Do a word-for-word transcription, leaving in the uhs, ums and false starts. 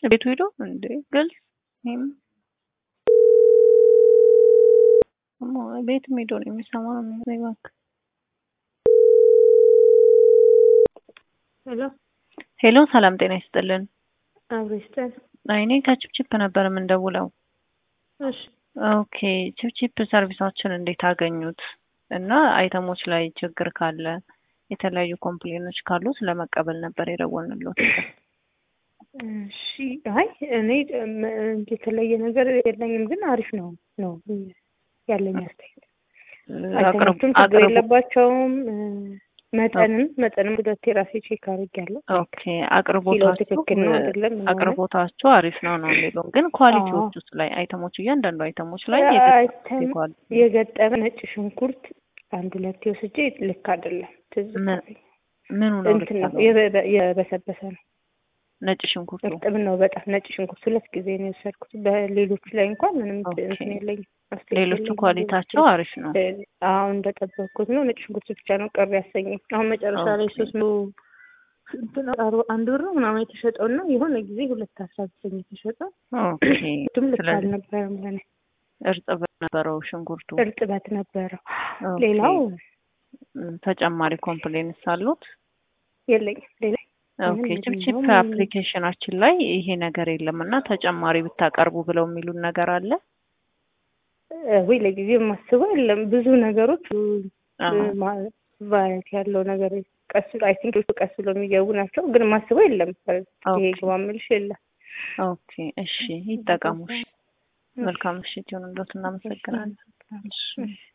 ቤቱ ሄዶ እንዴ ግልጽ ይሄም ሞ ቤት ሄዶ ነው የሚሰማው ነው ዘይባክ ሄሎ ሄሎ ሰላም ጤና ይስጥልን አብሬስተን አይኔ ከቺፕቺፕ ነበር የምንደውለው እሺ ኦኬ ቺፕቺፕ ሰርቪሳችን እንዴት አገኙት እና አይተሞች ላይ ችግር ካለ የተለያዩ ኮምፕሌኖች ካሉ ስለመቀበል ነበር የደወልንልዎት እሺ አይ እኔ የተለየ ነገር የለኝም ግን አሪፍ ነው ነው ያለኝ አስተያየት አይተሞቹም ችግር የለባቸውም መጠንም መጠንም ሁለት ራሴ ቼክ አድርጌያለሁ ኦኬ አቅርቦታቸው አቅርቦታቸው አሪፍ ነው ነው የሚለው ግን ኳሊቲዎቹ ላይ አይተሞች እያንዳንዱ አይተሞች ላይ የገጠመ ነጭ ሽንኩርት አንድ ሁለት ወስጄ ልክ አይደለም ትዝ ምኑ ነው የበሰበሰ ነው ነጭ ሽንኩርቱ እርጥብ ነው በጣም ነጭ ሽንኩርት ሁለት ጊዜ ነው የወሰድኩት በሌሎች ላይ እንኳን ምንም እንትን የለኝም ሌሎቹ ኳሊቲያቸው አሪፍ ነው አሁን እንደጠበቅኩት ነው ነጭ ሽንኩርት ብቻ ነው ቅር ያሰኘኝ አሁን መጨረሻ ላይ ሶስት ነው አንድ ብር ምናምን የተሸጠውና የሆነ ጊዜ ሁለት አስራ ዘጠኝ የተሸጠው ኦኬ ቱም ልክ አልነበረም ለኔ እርጥበት ነበረው ሽንኩርቱ እርጥበት ነበረው ሌላው ተጨማሪ ኮምፕሌንስ አሉት የለኝም ሌላ ኦኬ ቺፕቺፕ አፕሊኬሽናችን ላይ ይሄ ነገር የለምና ተጨማሪ ብታቀርቡ ብለው የሚሉን ነገር አለ ወይ ለጊዜው ማስበው የለም ብዙ ነገሮች ማለት ያለው ነገር ቀስ አይ ቲንክ ቀስ ብሎ የሚገቡ ናቸው ግን ማስበው የለም ይሄ ግባምልሽ የለም ኦኬ እሺ ይጠቀሙሽ መልካም ምሽት ይሁን እንደው እናመሰግናለን እሺ